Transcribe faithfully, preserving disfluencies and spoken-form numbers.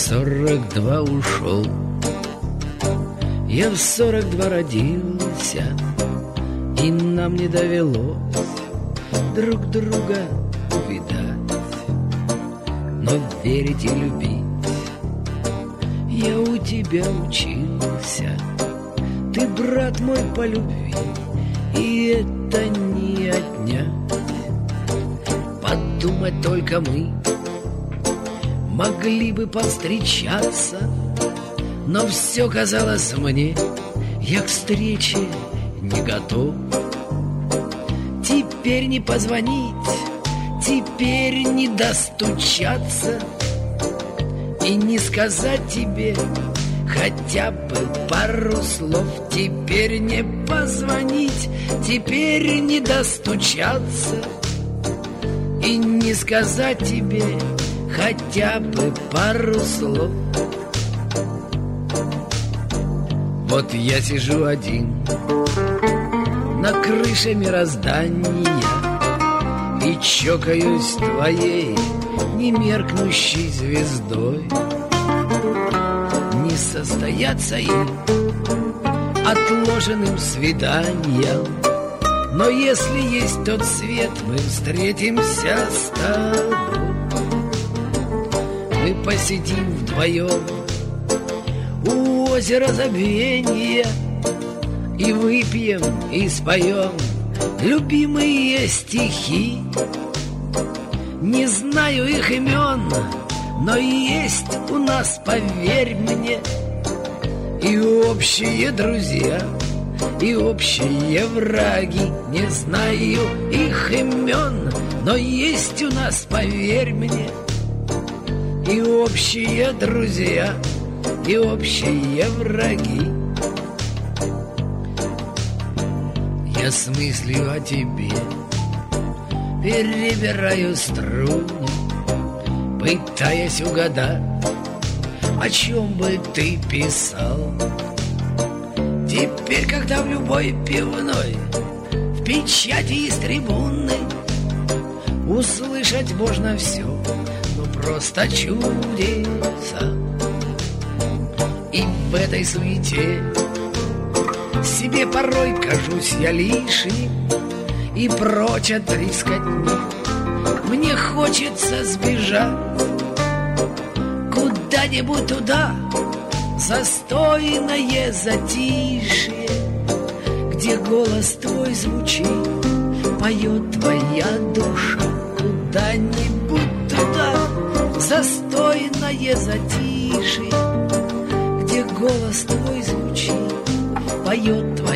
сорок два ушел, я в сорок два родился, и нам не довелось друг друга увидать. Но верить и любить я у тебя учился. Ты, брат мой, по любви, и это не отнять. Подумать только мы могли бы повстречаться, но все казалось мне, я к встрече не готов. Теперь не позвонить, теперь не достучаться и не сказать тебе хотя бы пару слов. Теперь не позвонить, теперь не достучаться и не сказать тебе хотя бы пару слов. Вот я сижу один на крыше мироздания и чокаюсь твоей немеркнущей звездой. Не состоятся им отложенным свиданием, но если есть тот свет, мы встретимся с тобой. Мы посидим вдвоем у озера забвения и выпьем, и споем любимые стихи. Не знаю их имен, но есть у нас, поверь мне, и общие друзья, и общие враги. Не знаю их имен, но есть у нас, поверь мне, и общие друзья, и общие враги. Я с мыслью о тебе перебираю струны, пытаясь угадать, о чем бы ты писал. Теперь, когда в любой пивной, в печати из трибуны услышать можно все, ну просто чудеса. И в этой суете себе порой кажусь я лишним, и прочь от трескотни мне хочется сбежать куда-нибудь туда, застойное затишье, где голос твой звучит, поет твоя душа. Куда-нибудь туда, застойное затишье, где голос твой звучит, поет твоя